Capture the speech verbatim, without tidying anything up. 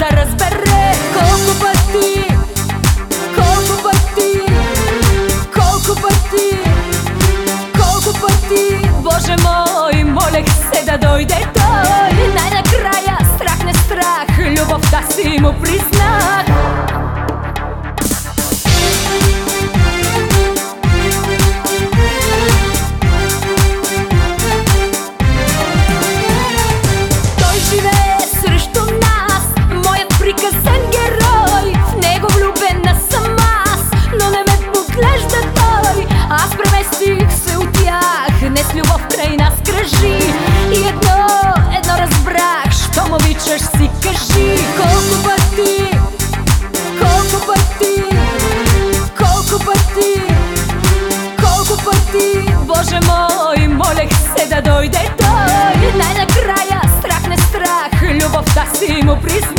да разбере колко пъти, колко пъти, колко пъти, колко пъти, Боже мой, молех се да дойде той. Най-накрая страх не страх, любовта си му признах. Той живее срещу нас, моят приказен герой. В него влюбена съм аз, но не ме поглежда той. Аз преместих се от тях, днес любов край нас кръжи. И едно, едно разбрах, щом обичаш си кажи. Колко пъти, колко пъти, колко пъти, колко пъти, Боже мой, молех се да дойде той. Най-накрая страх не страх, любовта си му признах.